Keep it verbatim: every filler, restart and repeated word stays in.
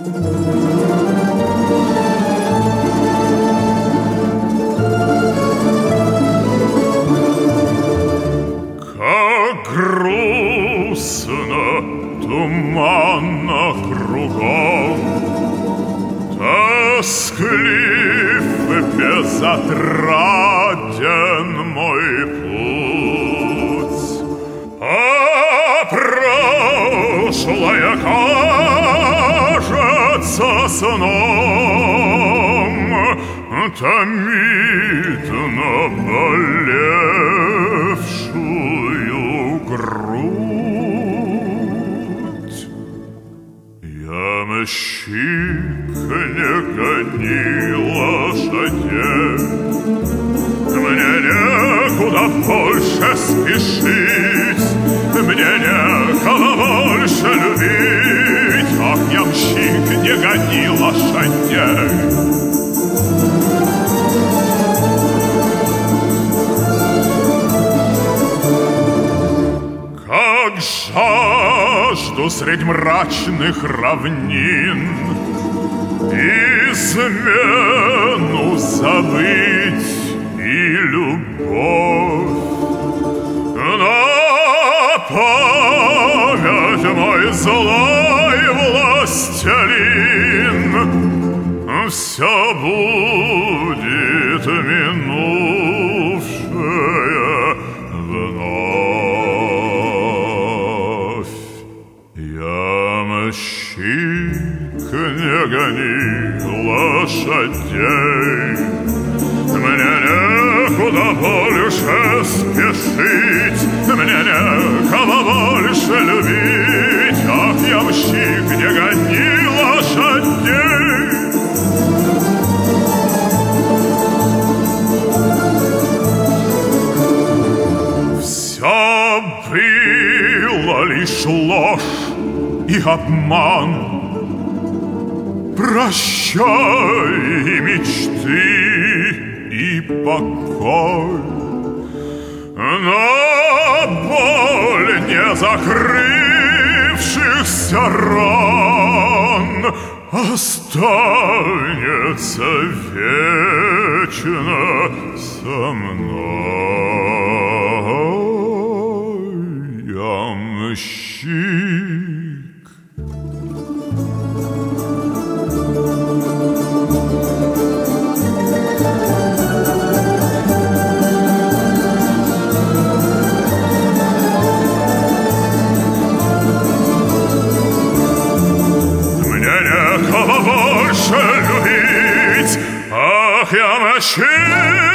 Грустно, туманно кругом, тосклив и безотраден мой путь, а прошлое кажется сном, томит наболевшую грудь. Ямщик, не гони лошадей, мне некуда больше спешить, мне некого больше любить. Ах, ямщик, не гони лошадей. Жажду средь мрачных равнин измену забыть и любовь. На память мой злой властелин, все будет минувшее вновь. Ямщик, не гони лошадей, мне некуда больше спешить, мне некого больше любить. Ах, ямщик, не гони лошадей. Все было лишь ложь и обман. Прощай и мечты, и покой, но боль не закрывшихся ран останется вечно со мной. Ямщик, больше любить. Ах, ямщик.